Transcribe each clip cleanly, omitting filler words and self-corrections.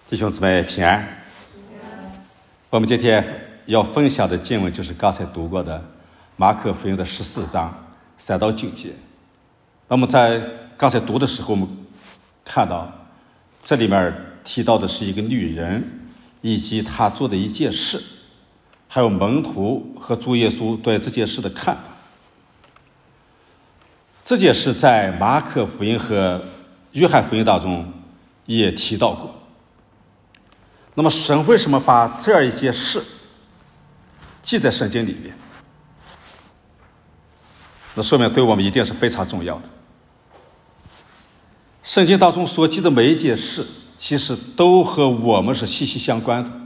弟兄姊妹平安。我们今天要分享的经文就是刚才读过的马可福音的14章3到9节。那么在刚才读的时候，我们看到这里面提到的是一个女人以及她做的一件事，还有门徒和主耶稣对这件事的看法。这件事在马可福音和约翰福音当中也提到过。那么神为什么把这样一件事记在圣经里面？那说明对我们一定是非常重要的。圣经当中所记的每一件事，其实都和我们是息息相关的。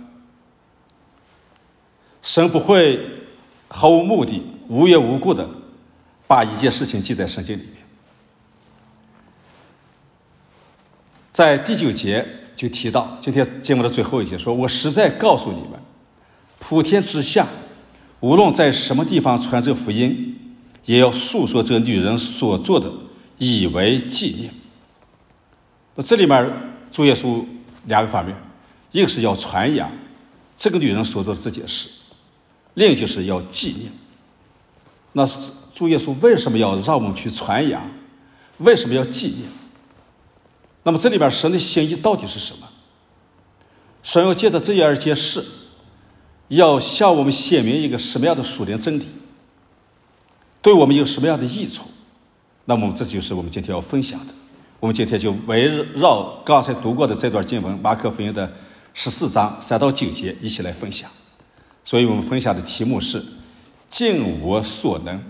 神不会毫无目的、无缘无故的把一件事情记在圣经里面。在第9节就提到，今天经文的最后一节说，我实在告诉你们，普天之下无论在什么地方传这福音，也要述说这女人所做的，以为纪念。那这里面主耶稣两个方面，一个是要传扬这个女人所做的这件事，另一个就是要纪念。那主耶稣为什么要让我们去传扬？为什么要纪念？那么这里边神的心意到底是什么？神要借着这样一件事，要向我们显明一个什么样的属灵真理，对我们有什么样的益处？那么这就是我们今天要分享的。我们今天就围绕刚才读过的这段经文，马可福音的14章3到9节一起来分享。所以我们分享的题目是尽我所能。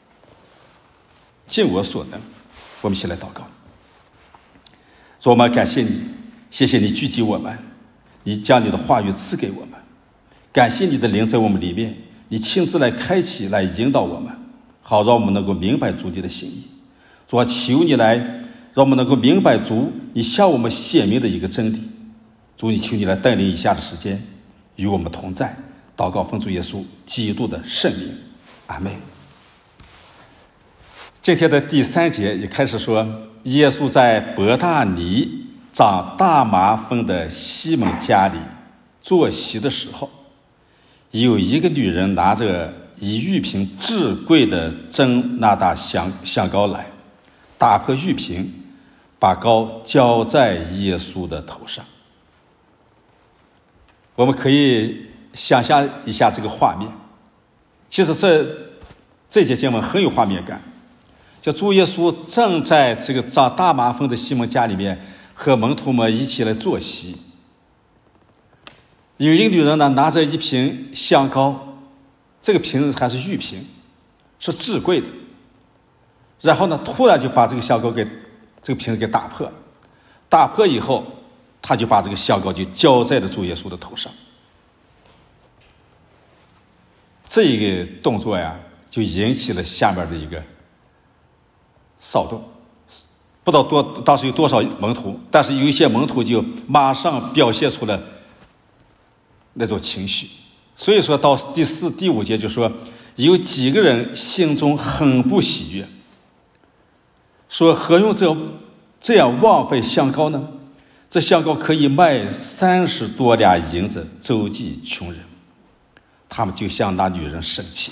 尽我所能。我们一起来祷告。主，我们感谢你，谢谢你聚集我们，你将你的话语赐给我们，感谢你的灵在我们里面，你亲自来开启，来引导我们，好让我们能够明白主你的心意。主啊，求你来让我们能够明白主你向我们显明的一个真理。主，你求你来带领以下的时间与我们同在。祷告奉主耶稣基督的圣名，阿们。今天的第3节也开始说，耶稣在伯大尼长大麻风的西门家里坐席的时候，有一个女人拿着一玉瓶至贵的真哪噠香膏来，打破玉瓶，把膏浇在耶稣的头上。我们可以想象一下这个画面。其实这节经文很有画面感，就主耶稣正在这个长大麻风的西门家里面和门徒们一起来坐席。有一个女人呢，拿着一瓶香膏，这个瓶子还是玉瓶，是至贵的。然后呢，突然就把这个香膏这个瓶子给打破，打破以后，他就把这个香膏就浇在了主耶稣的头上。这一个动作呀，就引起了下面的一个骚动。不知道当时有多少门徒，但是有一些门徒就马上表现出了那种情绪。所以说到第4、第5节就说，有几个人心中很不喜悦，说何用这样枉费香膏呢？这香膏可以卖30多两银子，周济穷人。他们就向那女人生气。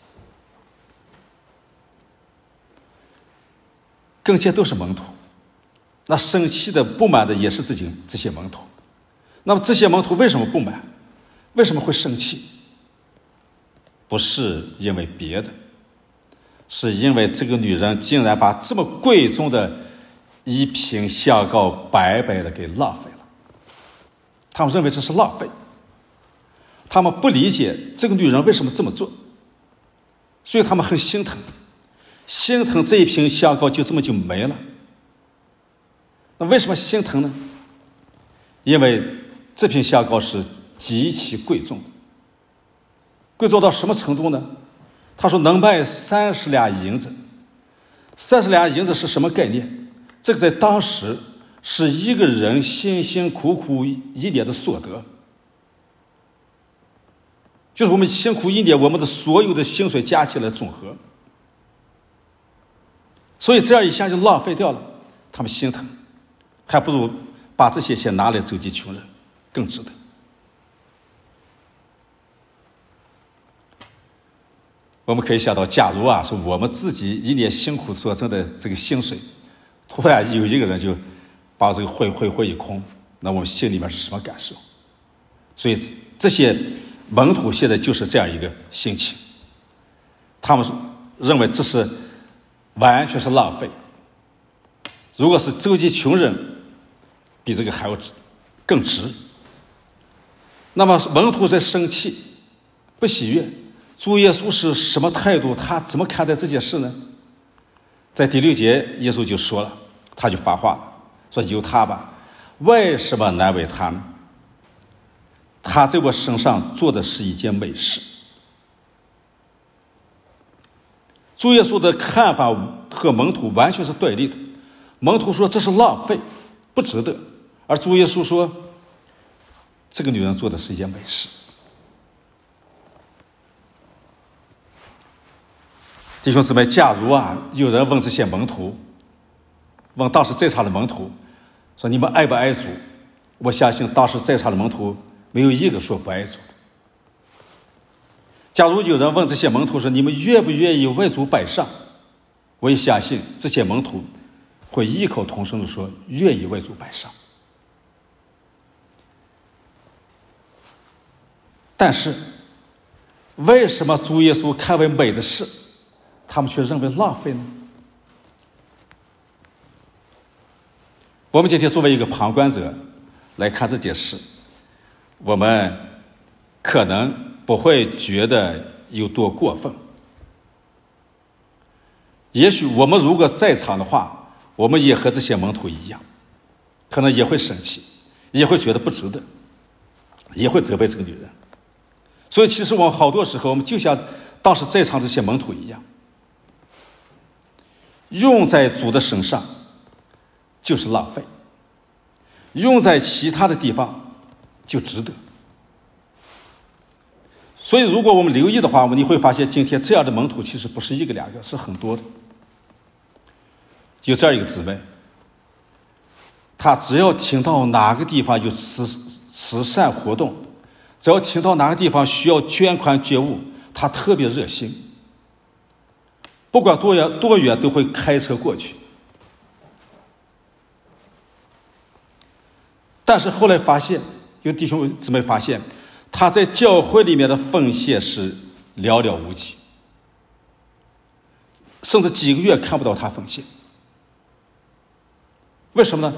更些都是门徒，那生气的不满的也是这些门徒。那么这些门徒为什么不满？为什么会生气？不是因为别的，是因为这个女人竟然把这么贵重的一瓶香膏白白的给浪费了。他们认为这是浪费，他们不理解这个女人为什么这么做，所以他们很心疼。心疼这一瓶香膏就这么就没了。那为什么心疼呢？因为这瓶香膏是极其贵重的。贵重到什么程度呢？他说能卖30两银子。30两银子是什么概念？这个在当时是一个人辛辛苦苦一年的所得，就是我们辛苦一年我们的所有的薪水加起来总和。所以这样一下就浪费掉了，他们心疼，还不如把这些钱拿来周济穷人。 更值得。我们可以想到，假如是我们自己一年辛苦所挣的这个薪水，突然有一个人就把这个会一空，那我们心里面是什么感受？所以这些门徒现在就是这样一个心情，他们认为这是完全是浪费。如果是周济穷人，比这个还要更值。那么门徒在生气，不喜悦。主耶稣是什么态度？他怎么看待这件事呢？在第6节，耶稣就说了，他就发话了，说由他吧，为什么难为他呢？他在我身上做的是一件美事。主耶稣的看法和门徒完全是对立的。门徒说这是浪费，不值得，而主耶稣说这个女人做的是一件美事。弟兄姊妹，假如有人问这些门徒，问当时在场的门徒说你们爱不爱主，我相信当时在场的门徒没有一个说不爱主的。假如有人问这些门徒说你们愿不愿意为主摆上，我也相信这些门徒会异口同声地说愿意为主摆上。但是为什么主耶稣看为美的事，他们却认为浪费呢？我们今天作为一个旁观者来看这件事，我们可能不会觉得有多过分。也许我们如果在场的话，我们也和这些门徒一样，可能也会生气，也会觉得不值得，也会责备这个女人。所以其实我们好多时候，我们就像当时在场这些门徒一样，用在主的身上就是浪费，用在其他的地方就值得。所以如果我们留意的话，你会发现今天这样的门徒其实不是一个两个，是很多的。有这样一个姊妹，她只要听到哪个地方有慈善活动，只要听到哪个地方需要捐款捐物，她特别热心，不管多远都会开车过去。但是后来发现，有弟兄姊妹发现，他在教会里面的奉献是寥寥无几，甚至几个月看不到他奉献。为什么呢？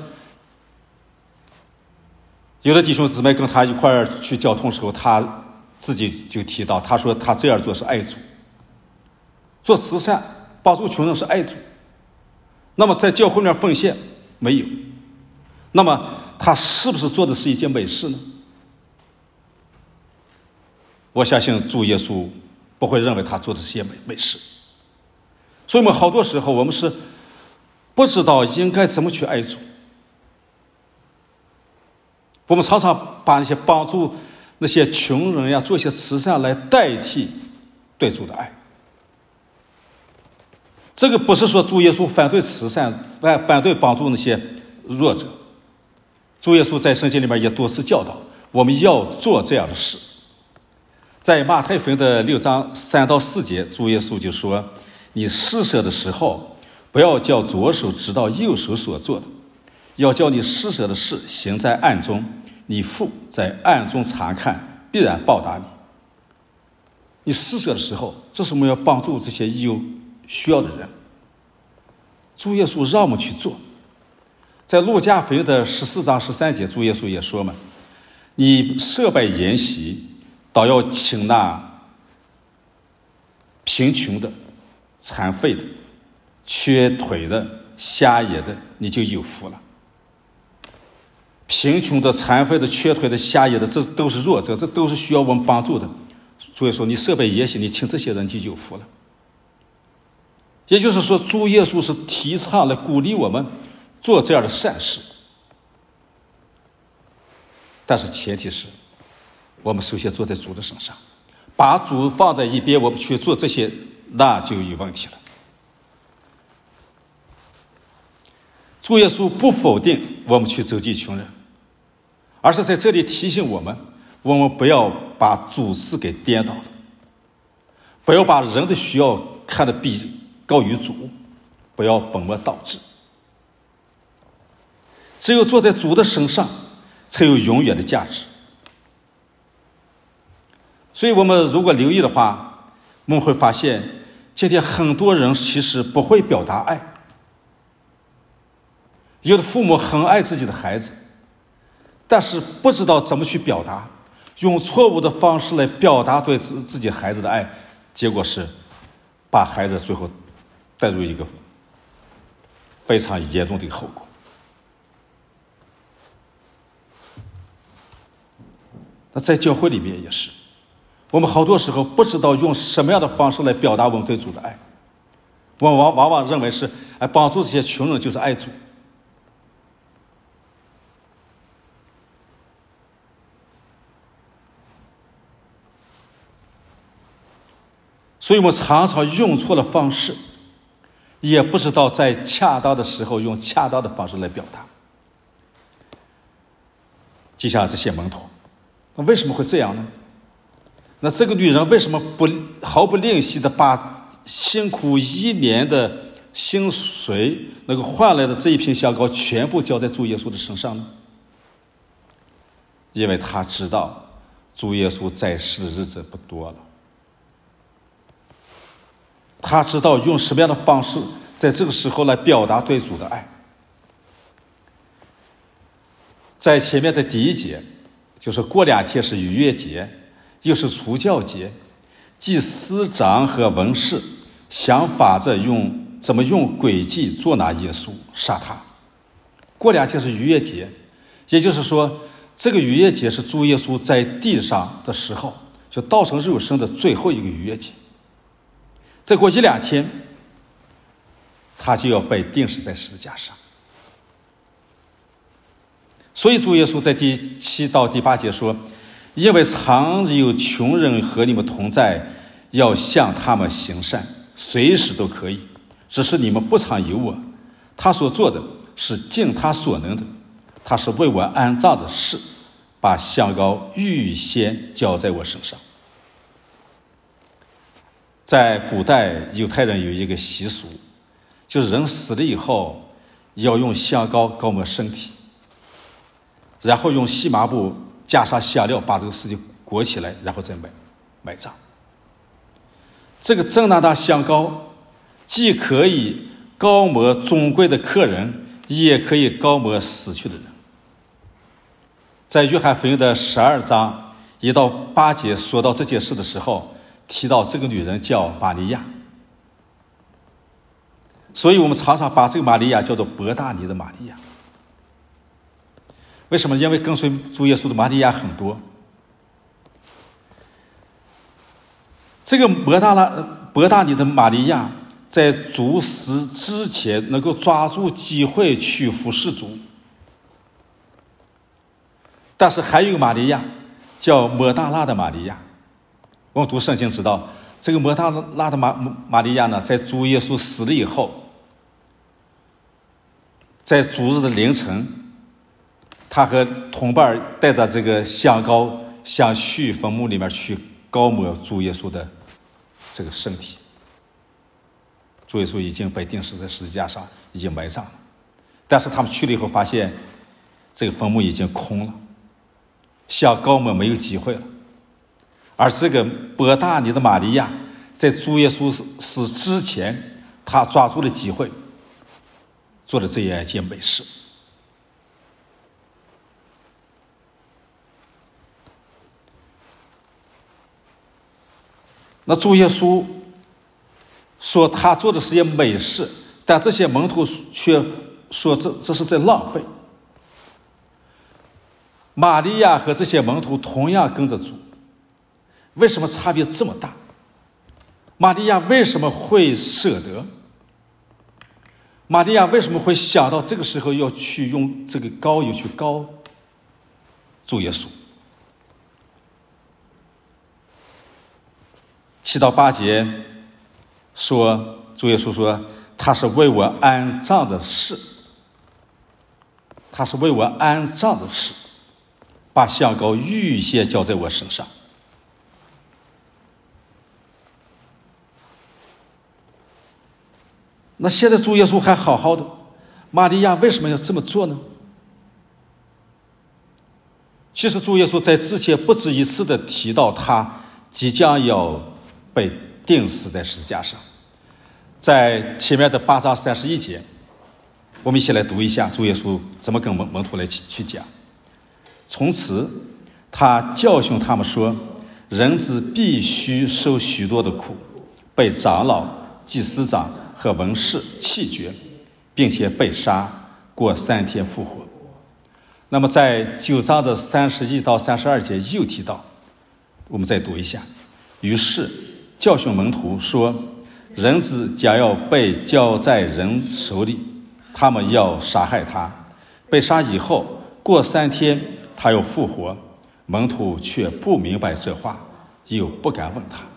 有的弟兄姊妹跟他一块儿去交通的时候，他自己就提到，他说他这样做是爱主，做慈善帮助穷人是爱主。那么在教会里面奉献没有，那么他是不是做的是一件美事呢？我相信主耶稣不会认为他做的是一件美事。所以我们好多时候我们是不知道应该怎么去爱主。我们常常把那些帮助那些穷人呀，做一些慈善来代替对主的爱。这个不是说主耶稣反对慈善，反对帮助那些弱者。主耶稣在圣经里面也多次教导我们要做这样的事。在马太福音的6章3到4节，主耶稣就说，你施舍的时候，不要叫左手知道右手所做的，要叫你施舍的事行在暗中，你父在暗中查看，必然报答你。你施舍的时候，这是我们要帮助这些有需要的人，主耶稣让我们去做。在路加福音的14章13节，主耶稣也说嘛，你设摆筵席，倒要请那贫穷的、残废的、缺腿的、瞎眼的，你就有福了。贫穷的、残废的、缺腿的、瞎眼的，这都是弱者，这都是需要我们帮助的。所以说你设备也行，你请这些人就有福了。也就是说，主耶稣是提倡来鼓励我们做这样的善事，但是前提是我们首先坐在主的身上，把主放在一边，我们去做这些，那就有问题了。主耶稣不否定我们去周济穷人， 而是在这里提醒我们不要把主次给颠倒了，不要把人的需要看得高于主，不要本末倒置。只有坐在主的身上，才有永远的价值。所以我们如果留意的话，我们会发现今天很多人其实不会表达爱。有的父母很爱自己的孩子，但是不知道怎么去表达，用错误的方式来表达对自己孩子的爱，结果是把孩子最后带入一个非常严重的一个后果。那在教会里面也是，我们好多时候不知道用什么样的方式来表达我们对主的爱，我们往往认为是帮助这些穷人就是爱主。所以我们常常用错了方式，也不知道在恰当的时候用恰当的方式来表达。就像这些门徒，那为什么会这样呢？那这个女人为什么毫不吝惜的把辛苦1年的薪水能够换来的这一瓶香膏全部交在主耶稣的身上呢？因为她知道主耶稣在世的日子不多了，她知道用什么样的方式在这个时候来表达对主的爱。在前面的第1节，就是过2天是逾越节，又是除酵节，祭司长和文士想法着怎么用诡计捉拿耶稣，杀他。过2天是逾越节，也就是说这个逾越节是主耶稣在地上的时候就道成肉身的最后一个逾越节。再过1-2天，他就要被钉死在十字架上。所以主耶稣在第7到第8节说，因为常有穷人和你们同在，要向他们行善，随时都可以，只是你们不常有我。他所做的是尽他所能的，他是为我安葬的事，把香膏预先浇在我身上。在古代犹太人有一个习俗，就是人死了以后要用香膏膏抹身体，然后用细麻布加上香料把这个尸体裹起来，然后再埋葬。这个正当的香膏既可以膏抹尊贵的客人，也可以膏抹死去的人。在约翰福音的12章1到8节说到这件事的时候，提到这个女人叫玛利亚，所以我们常常把这个玛利亚叫做伯大尼的玛利亚。为什么？因为跟随主耶稣的玛利亚很多。这个伯大尼的玛利亚在主死之前能够抓住机会去服侍主，但是还有一个玛利亚叫抹大拉的玛利亚。我们读圣经知道，这个抹大拉的玛利亚呢，在主耶稣死了以后，在主日的凌晨，他和同伴带着这个香膏想去坟墓里面去膏抹主耶稣的这个身体。主耶稣已经被钉死在十字架上，已经埋葬了，但是他们去了以后发现这个坟墓已经空了，想膏抹没有机会了。而这个伯大尼的玛利亚在主耶稣死之前，他抓住了机会，做了这样一件美事。那主耶稣说他做的是件美事，但这些门徒却说这是在浪费。玛利亚和这些门徒同样跟着主，为什么差别这么大？玛利亚为什么会舍得？玛利亚为什么会想到这个时候要去用这个膏油去膏主耶稣？7到8节说，主耶稣说他是为我安葬的事，他是为我安葬的事。 把香膏预先浇在我身上。那现在主耶稣还好好的，玛利亚为什么要这么做呢？其实主耶稣在之前不止一次的提到他即将要被钉死在十字架上。在前面的8章31节，我们一起来读一下主耶稣怎么跟门徒来去讲。从此他教训他们说，人子必须受许多的苦，被长老、祭司长和文士弃绝，并且被杀，过3天复活。那么在9章的31到32节又提到，我们再读一下。于是教训门徒说，人子将要被交在人手里，他们要杀害他，被杀以后过3天他又复活。门徒却不明白这话，又不敢问他。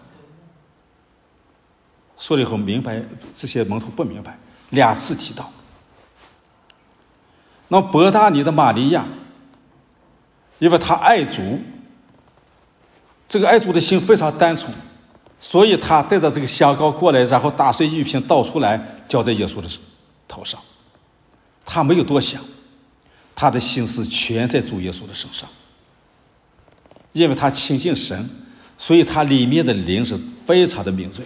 说了以后明白，这些门徒不明白，2次提到。那伯大尼的玛利亚，因为他爱主，这个爱主的心非常单纯，所以他带着这个香膏过来，然后打碎玉瓶倒出来浇在耶稣的头上。他没有多想，他的心思全在主耶稣的身上。因为他亲近神，所以他里面的灵是非常的敏锐。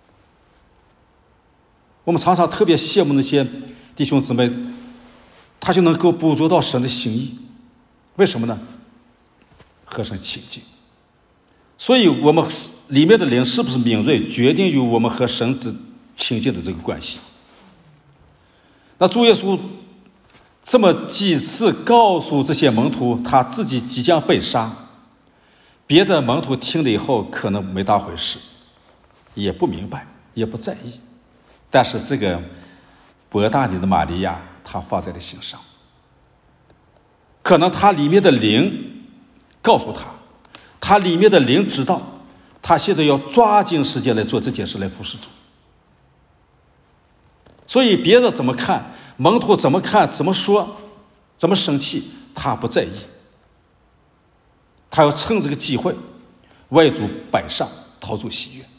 我们常常特别羡慕那些弟兄姊妹，他就能够捕捉到神的心意。为什么呢？和神亲近。所以我们里面的灵是不是敏锐，决定于我们和神亲近的这个关系。那主耶稣这么几次告诉这些门徒他自己即将被杀，别的门徒听了以后可能没当回事，也不明白，也不在意。但是这个伯大尼的玛利亚，他放在了心上。可能他里面的灵告诉他，他里面的灵知道，他现在要抓紧时间来做这件事，来服侍主。所以别人怎么看，门徒怎么看，怎么说，怎么生气，他不在意。他要趁这个机会为主摆上，讨主喜悦。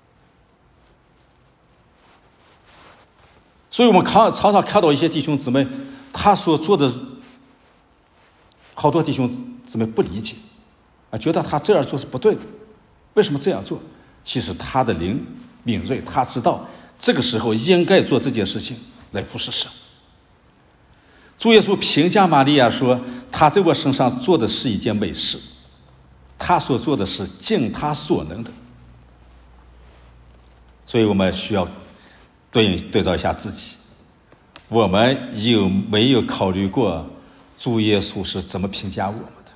所以我们常常看到一些弟兄姊妹，他所做的，好多弟兄姊妹不理解，觉得他这样做是不对的，为什么这样做？其实他的灵敏锐，他知道这个时候应该做这件事情来服侍神。主耶稣评价玛利亚说，他在我身上做的是一件美事，他所做的是尽他所能的。所以我们需要对照一下自己，我们有没有考虑过主耶稣是怎么评价我们的？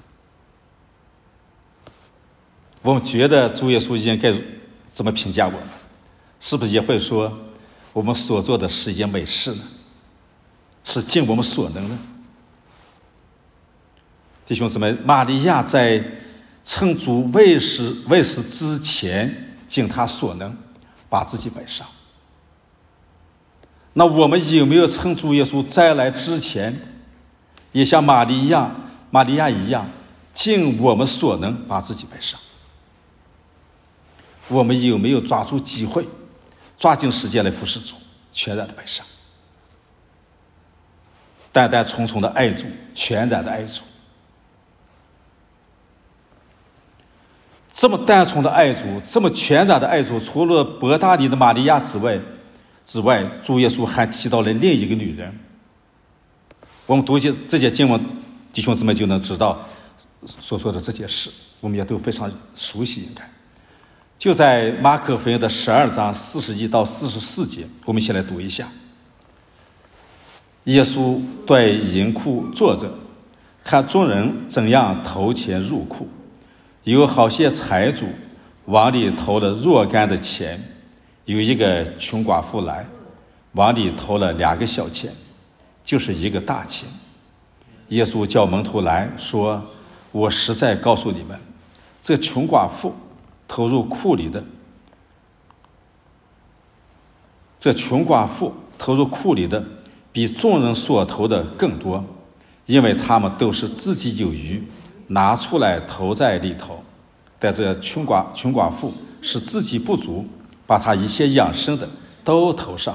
我们觉得主耶稣应该怎么评价我们？是不是也会说我们所做的是一件美事呢？是尽我们所能呢？弟兄姊妹，玛利亚在趁主未死之前，尽他所能把自己摆上。那我们有没有趁主耶稣再来之前，也像玛利亚一样，尽我们所能把自己摆上？我们有没有抓住机会，抓紧时间来服侍主，全然的摆上？淡淡从从的爱主，全然的爱主。这么单纯的爱主，这么全然的爱主，除了伯大尼的玛利亚之外，主耶稣还提到了另一个女人。我们读这些经文，弟兄姊妹就能知道所说的这件事，我们也都非常熟悉。应该就在马可福音的12章41到44节，我们一起来读一下。耶稣对银库坐着，看众人怎样投钱入库，有好些财主往里投了若干的钱，有一个穷寡妇来，往里投了2个小钱，就是1个大钱。耶稣叫门徒来说，我实在告诉你们，这穷寡妇投入库里的比众人所投的更多，因为他们都是自己有余， 拿出来投在里头。但这穷寡妇使自己不足，把他一切养生的都投上。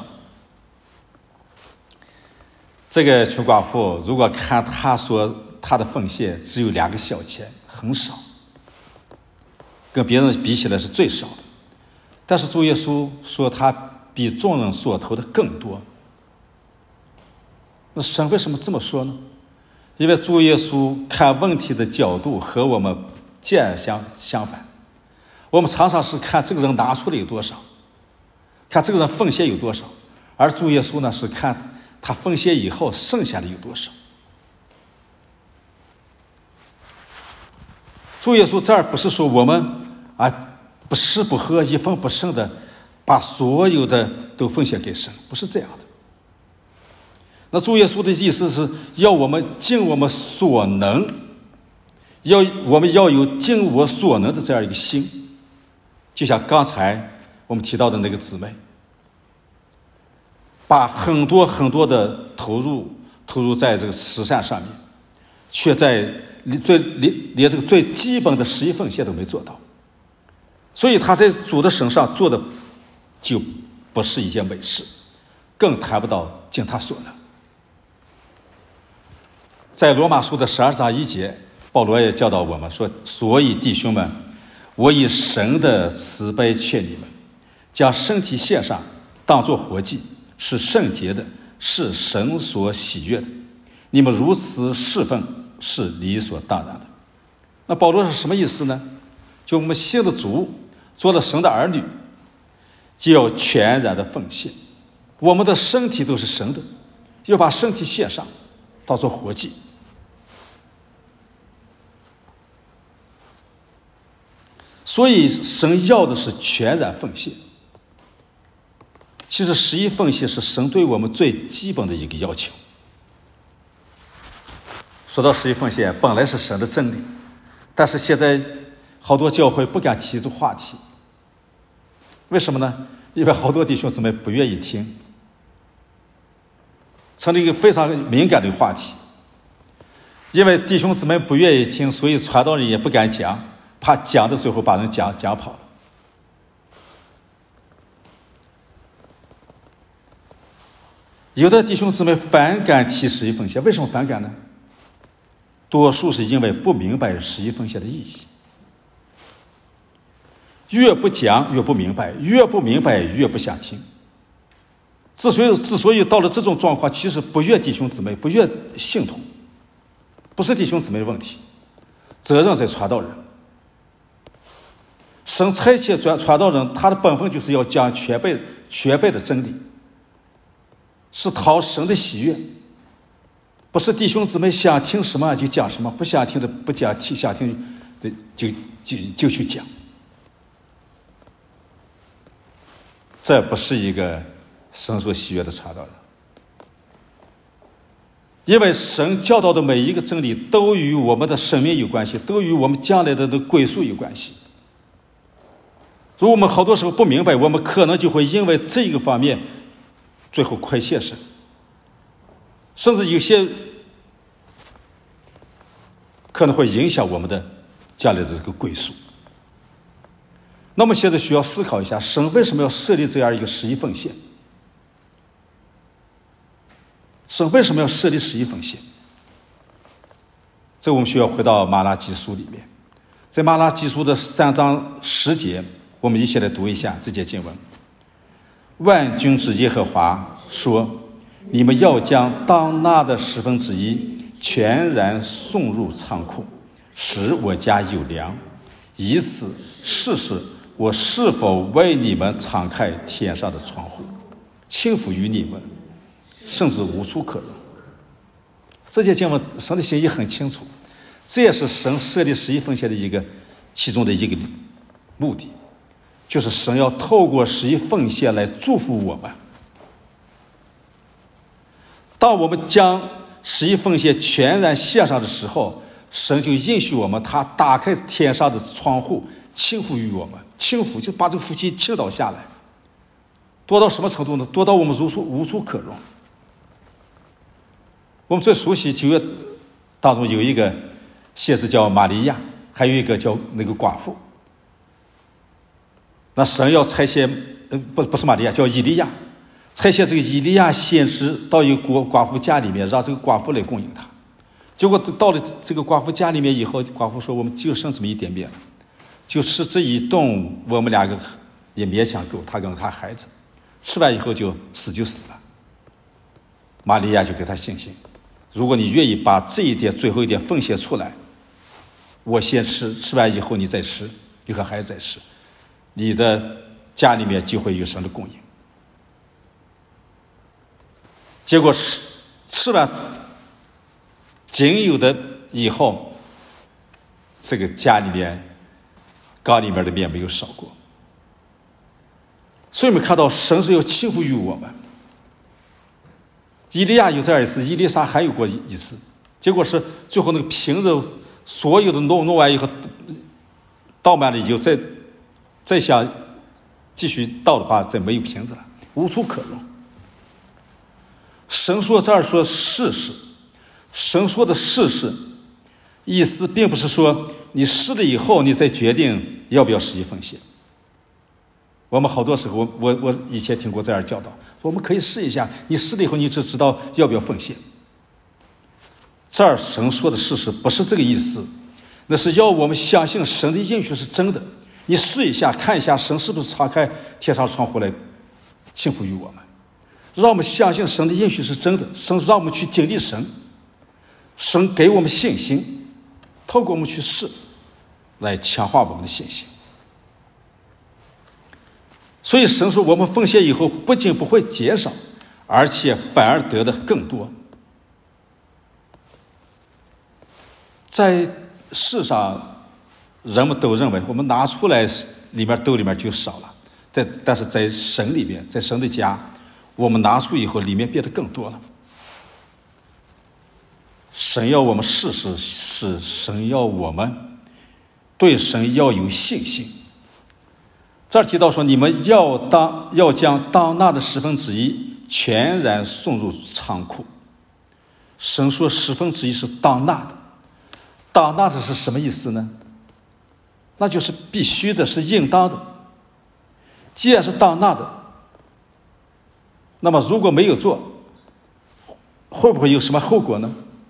这个穷寡妇如果看他说他的奉献只有2个小钱，很少，跟别人比起来是最少的。但是主耶稣说他比众人所投的更多。那神为什么这么说呢？因为主耶稣看问题的角度和我们截然相反。我们常常是看这个人拿出了有多少，看这个人奉献有多少，而主耶稣呢是看他奉献以后剩下的有多少。主耶稣这儿不是说我们不吃不喝一分不剩的把所有的都奉献给神，不是这样的。那主耶稣的意思是要我们尽我们所能，我们要有尽我所能的这样一个心。就像刚才我们提到的那个姊妹，把很多很多的投入在这个慈善上面，却在连这个最基本的11奉献都没做到，所以他在主的身上做的就不是一件美事，更谈不到尽他所能。在罗马书的12章1节，保罗也教导我们说，所以弟兄们，我以神的慈悲劝你们，将身体献上，当作活祭，是圣洁的，是神所喜悦的。你们如此侍奉，是理所当然的。那保罗是什么意思呢？就我们信的主，做了神的儿女，就要全然的奉献。我们的身体都是神的，要把身体献上，当作活祭。所以神要的是全然奉献。其实11奉献是神对我们最基本的一个要求。说到11奉献，本来是神的真理，但是现在好多教会不敢提这话题。为什么呢？因为好多弟兄姊妹不愿意听，成了一个非常敏感的话题。因为弟兄姊妹不愿意听，所以传道人也不敢讲，怕讲的最后把人讲跑了。有的弟兄姊妹反感提11奉献，为什么反感呢？多数是因为不明白11奉献的意义。越不讲越不明白，越不明白越不想听。之所以到了这种状况，其实不怨弟兄姊妹，不怨信徒，不是弟兄姊妹的问题，责任在传道人。神差遣传道人，他的本分就是要讲全备的真理，是讨神的喜悦，不是弟兄姊妹想听什么就讲什么，不想听的不讲，想听的就去讲。这不是一个神所喜悦的传道人。因为神教导的每一个真理都与我们的生命有关系，都与我们将来的归宿有关系。如果我们好多时候不明白，我们可能就会因为这个方面最后亏欠神，甚至有些可能会影响我们的将来的这个归宿。那么现在需要思考一下，神为什么要设立这样一个11奉献？神为什么要设立11奉献？这我们需要回到马拉基书里面，在马拉基书的3章10节，我们一起来读一下这节经文。万军之耶和华说，你们要将当纳的1/10全然送入仓库，使我家有粮，以此试试我是否为你们敞开天上的窗户，倾覆于你们，甚至无处可容。这节经文神的心意很清楚，这也是神设立11奉献的其中的一个目的，就是神要透过11奉献来祝福我们。当我们将11奉献全然献上的时候，神就应许我们，他打开天上的窗户，倾覆于我们。倾覆就把这个福气倾倒下来，多到什么程度呢？多到我们无处可容。我们最熟悉旧约当中有一个先知叫玛利亚，还有一个叫那个寡妇。那神要差遣，不是玛利亚，叫以利亚，差遣这个以利亚先知到一个寡妇家里面，让这个寡妇来供应他。结果到了这个寡妇家里面以后，寡妇说：“我们就剩这么一点面了，就吃这一顿，我们两个也勉强够，他跟他孩子吃完以后就死了。”玛利亚就给他信心：“如果你愿意把这一点最后一点奉献出来，我先吃，吃完以后你再吃，你和孩子再吃，你的家里面就会有神的供应。”结果吃完仅有的以后，这个家里面缸里面的面没有少过。所以我们看到神是要倾覆于我们。以利亚有这样一次，以利沙还有过一次，结果是最后那个瓶子所有的弄完以后倒满了以后，再想继续倒的话，再没有瓶子了，无处可容。神说这儿说试试，神说的试试意思并不是说你试了以后你再决定要不要实际奉献。我们好多时候我以前听过这样教导，我们可以试一下，你试了以后你只知道要不要奉献。这儿神说的试试不是这个意思，那是要我们相信神的应许是真的。你试一下，看一下神是不是敞开天上窗户来倾覆于我们，让我们相信神的应许是真的，神让我们去经历神，神给我们信心，透过我们去试来强化我们的信心。所以神说我们奉献以后不仅不会减少，而且反而得的更多。在世上人们都认为我们拿出来兜里面就少了，但是在神里面，在神的家，我们拿出以后里面变得更多了。神要我们试试，是神要我们对神要有信心。这儿提到说，你们要将当纳的1/10全然送入仓库。神说1/10是当纳的，当纳的是什么意思呢？那就是必须的，是应当的。既然是当纳的，那么如果没有做，会不会有什么后果呢？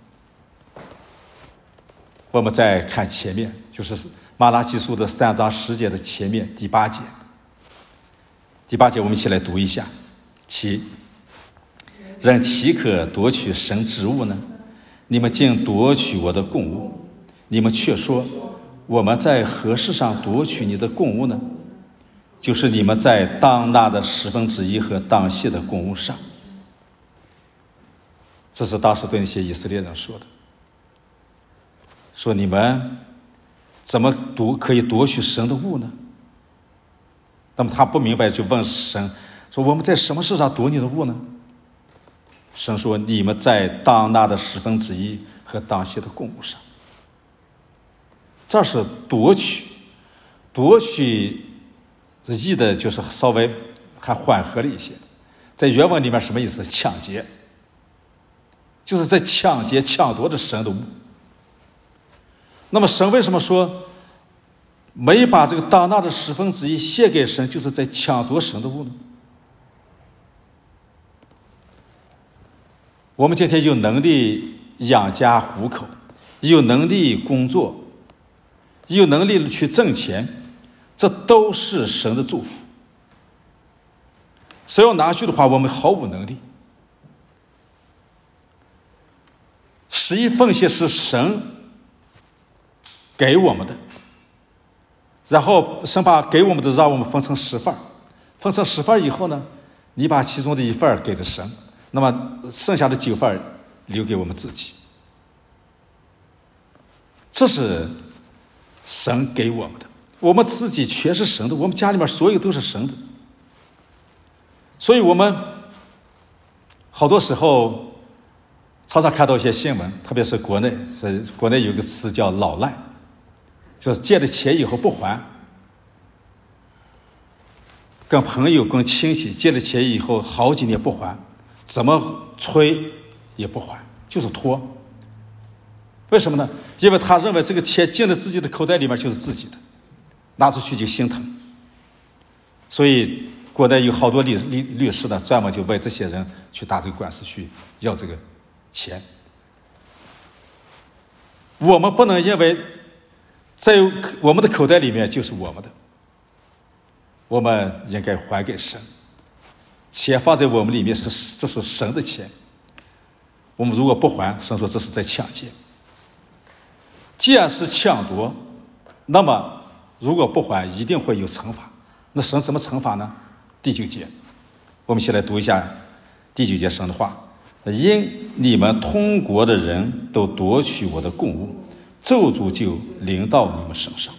我们再看前面，就是马拉基书的3章10节的前面第8节。第8节我们一起来读一下。人岂可夺取神之物呢？你们竟夺取我的供物。你们却说，我们在何事上夺取你的供物呢？就是你们在当纳的1/10和当谢的供物上。这是当时对那些以色列人说的，说你们怎么可以夺取神的物呢？那么他不明白，就问神说，我们在什么事上夺你的物呢？神说，你们在当纳的1/10和当谢的供物上。这是夺取译的就是稍微还缓和了一些，在原文里面什么意思？抢劫，就是在抢夺着神的物。那么神为什么说没把这个当纳的1/10献给神，就是在抢夺神的物呢？我们今天有能力养家糊口，有能力工作，有能力去挣钱，这都是神的祝福。谁要拿去的话，我们毫无能力。11奉献是神给我们的，然后神把给我们的让我们分成10份，分成10份以后呢，你把其中的1份给了神，那么剩下的9份留给我们自己。这是神给我们的，我们自己全是神的，我们家里面所有都是神的。所以我们好多时候常常看到一些新闻，特别是国内有个词叫老赖，就是借了钱以后不还，跟朋友跟亲戚借了钱以后好几年不还，怎么催也不还，就是拖。为什么呢？ 因为他认为这个钱进了自己的口袋里面就是自己的，拿出去就心疼。所以国内有好多律师呢，专门就为这些人去打这个官司，去要这个钱。我们不能因为在我们的口袋里面就是我们的，我们应该还给神。钱放在我们里面这是神的钱，我们如果不还，神说这是在抢劫。既然是抢夺，那么如果不还，一定会有惩罚。那神怎么惩罚呢？第9节，我们先来读一下第9节神的话：因你们通国的人都夺取我的供物，咒诅就临到你们身上。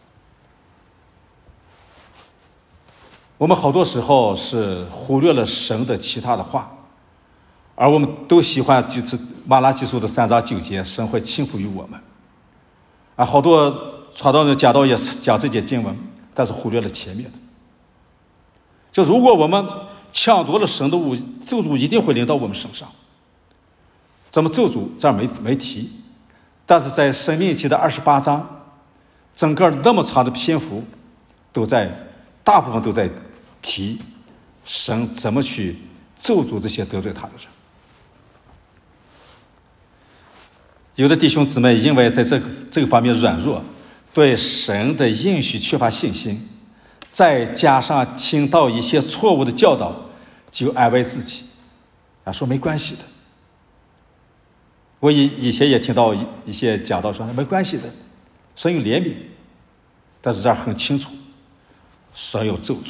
我们好多时候是忽略了神的其他的话，而我们都喜欢就是马拉基书的3章9节，神会倾覆于我们。好多传道人讲道也讲这节经文，但是忽略了前面的。就如果我们抢夺了神的物，咒诅一定会临到我们身上。怎么咒诅这儿没提，但是在申命记的28章，整个那么长的篇幅大部分都在提神怎么去咒诅这些得罪他的人。有的弟兄姊妹因为在这个方面软弱，对神的应许缺乏信心，再加上听到一些错误的教导，就安慰自己说没关系的。我以前也听到一些讲道说没关系的，神有怜悯，但是这儿很清楚，神有咒诅。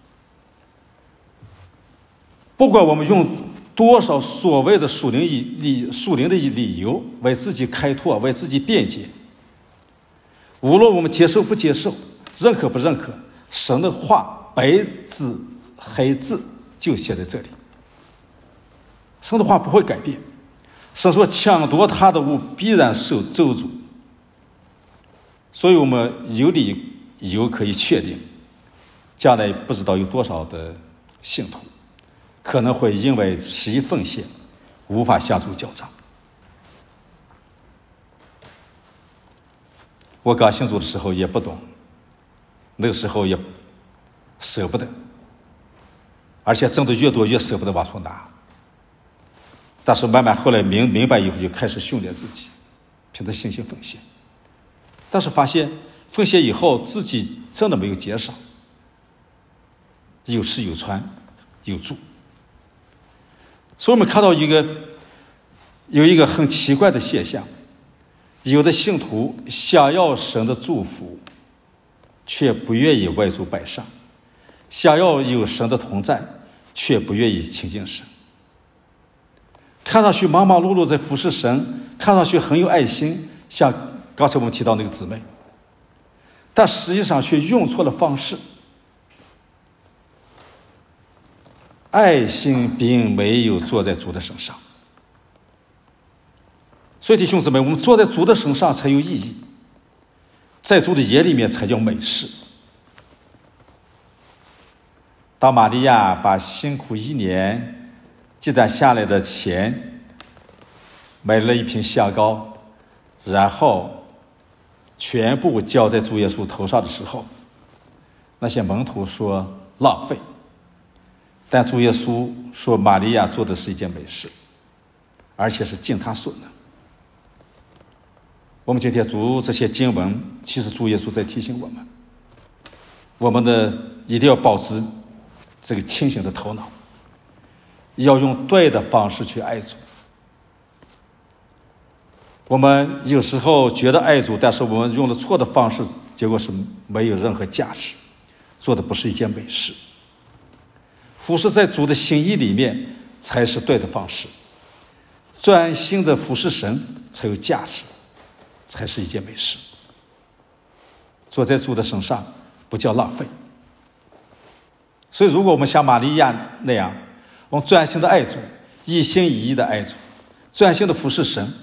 不管我们用多少所谓的属灵的理由为自己开拓，为自己辩解，无论我们接受不接受，认可不认可，神的话白字黑字就写在这里，神的话不会改变。神说抢夺他的物必然受咒诅，所以我们有理由可以确定，将来不知道有多少的信徒可能会因为十一奉献无法向主交账。我刚信主的时候也不懂，那个时候也舍不得，而且挣得越多越舍不得往出拿。但是慢慢后来明白以后，就开始训练自己凭着信心奉献。但是发现奉献以后自己真的没有减少，有吃有穿有住。所以我们看到有一个很奇怪的现象，有的信徒想要神的祝福，却不愿意外出摆上，想要有神的同在，却不愿意亲近神。看上去忙忙碌碌在服侍神，看上去很有爱心，像刚才我们提到那个姊妹，但实际上却用错了方式。爱心并没有坐在主的身上。所以弟兄姊妹，我们坐在主的身上才有意义，在主的眼里面才叫美事。当玛利亚把辛苦1年积攒下来的钱买了一瓶香膏，然后全部交在主耶稣头上的时候，那些门徒说浪费，但主耶稣说玛利亚做的是一件美事，而且是尽他所能。我们今天读这些经文，其实主耶稣在提醒我们一定要保持这个清醒的头脑，要用对的方式去爱主。我们有时候觉得爱主，但是我们用了错的方式，结果是没有任何价值，做的不是一件美事。服侍在主的心意里面才是对的方式，专心的服侍神才有价值，才是一件美事。坐在主的身上不叫浪费。所以如果我们像玛利亚那样，我们专心的爱主，一心一意的爱主，专心的服侍神，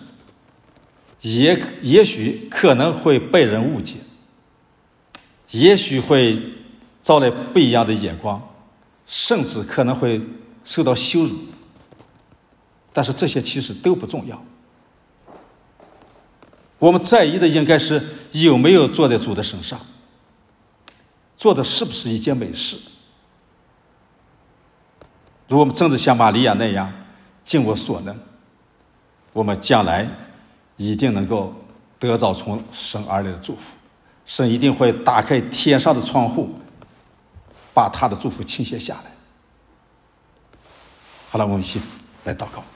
也许可能会被人误解，也许会招来不一样的眼光，甚至可能会受到羞辱，但是这些其实都不重要。 我们在意的应该是有没有坐在主的身上，做的是不是一件美事。如果我们真的像玛利亚那样尽我所能，我们将来一定能够得到从神而来的祝福。神一定会打开天上的窗户，把他的祝福倾泻下来。好了，我们一起来祷告。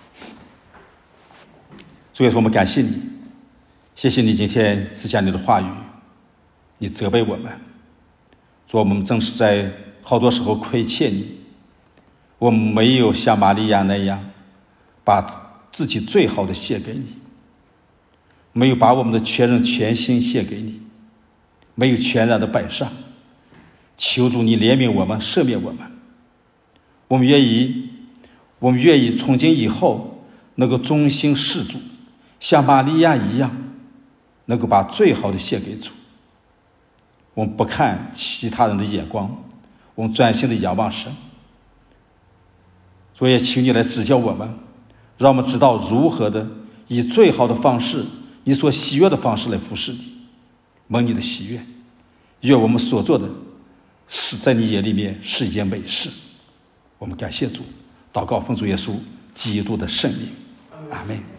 主耶稣，我们感谢你，谢谢你今天赐下你的话语，你责备我们。主，我们正是在好多时候亏欠你，我们没有像玛利亚那样把自己最好的献给你，没有把我们的全人全心献给你，没有全然的摆上。求主你怜悯我们，赦免我们。我们愿意从今以后能够忠心事主，像玛利亚一样，能够把最好的献给主。我们不看其他人的眼光，我们专心的仰望神。所以请你来指教我们，让我们知道如何的以最好的方式，你所喜悦的方式来服侍你，蒙你的喜悦。愿我们所做的是在你眼里面是一件美事。我们感谢主，祷告奉主耶稣基督的圣名，阿们。